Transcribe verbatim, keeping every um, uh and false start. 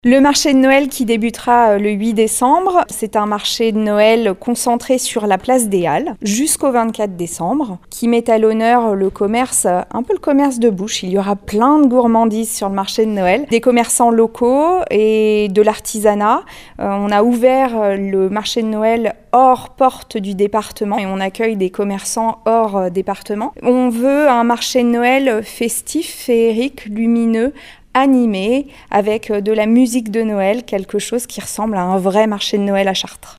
Le marché de Noël qui débutera le huit décembre, c'est un marché de Noël concentré sur la place des Halles jusqu'au vingt-quatre décembre, qui met à l'honneur le commerce, un peu le commerce de bouche. Il y aura plein de gourmandises sur le marché de Noël, des commerçants locaux et de l'artisanat. Euh, on a ouvert le marché de Noël hors porte du département et on accueille des commerçants hors département. On veut un marché de Noël festif, féerique, lumineux, animé, avec de la musique de Noël, quelque chose qui ressemble à un vrai marché de Noël à Chartres.